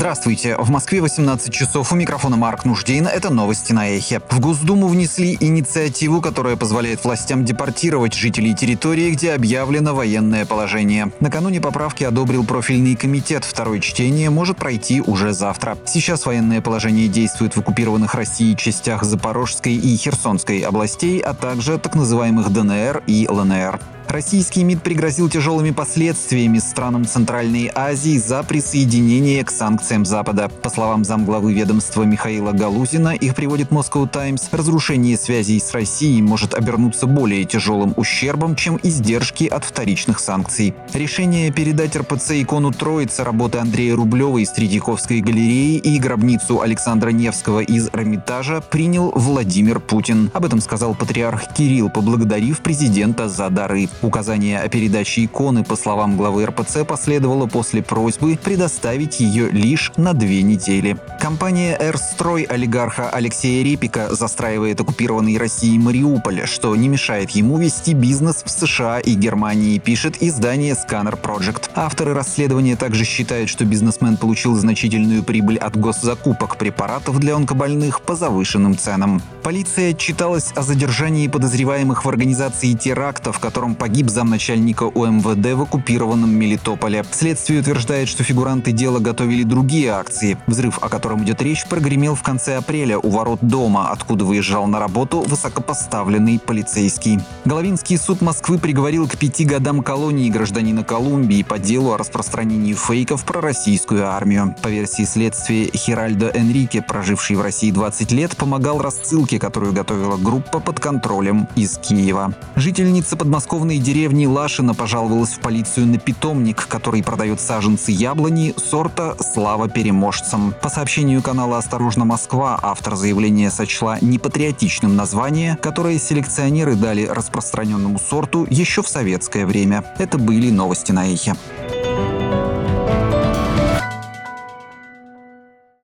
Здравствуйте. В Москве 18 часов. У микрофона Марк Нуждин. Это новости на Эхе. В Госдуму внесли инициативу, которая позволяет властям депортировать жителей территории, где объявлено военное положение. Накануне поправки одобрил профильный комитет. Второе чтение может пройти уже завтра. Сейчас военное положение действует в оккупированных Россией частях Запорожской и Херсонской областей, а также так называемых ДНР и ЛНР. Российский МИД пригрозил тяжелыми последствиями странам Центральной Азии за присоединение к санкциям Запада. По словам замглавы ведомства Михаила Галузина, их приводит Moscow Times, разрушение связей с Россией может обернуться более тяжелым ущербом, чем издержки от вторичных санкций. Решение передать РПЦ икону Троицы, работы Андрея Рублева из Третьяковской галереи и гробницу Александра Невского из Эрмитажа принял Владимир Путин. Об этом сказал патриарх Кирилл, поблагодарив президента за дары. Указание о передаче иконы, по словам главы РПЦ, последовало после просьбы предоставить ее лишь на 2 недели. Компания «Эрстрой» олигарха Алексея Репика застраивает оккупированный Россией Мариуполь, что не мешает ему вести бизнес в США и Германии, пишет издание Scanner Project. Авторы расследования также считают, что бизнесмен получил значительную прибыль от госзакупок препаратов для онкобольных по завышенным ценам. Полиция отчиталась о задержании подозреваемых в организации теракта, в котором погиб замначальника УМВД в оккупированном Мелитополе. Следствие утверждает, что фигуранты дела готовили другие акции. Взрыв, о котором идет речь, прогремел в конце апреля у ворот дома, откуда выезжал на работу высокопоставленный полицейский. Головинский суд Москвы приговорил к 5 годам колонии гражданина Колумбии по делу о распространении фейков про российскую армию. По версии следствия, Хиральдо Энрике, проживший в России 20 лет, помогал рассылке, которую готовила группа под контролем из Киева. Жительница подмосковной деревни Лашино пожаловалась в полицию на питомник, который продает саженцы яблони сорта «Слава переможцам». По сообщению канала «Осторожно, Москва», автор заявления сочла непатриотичным название, которое селекционеры дали распространенному сорту еще в советское время. Это были новости на Эхе.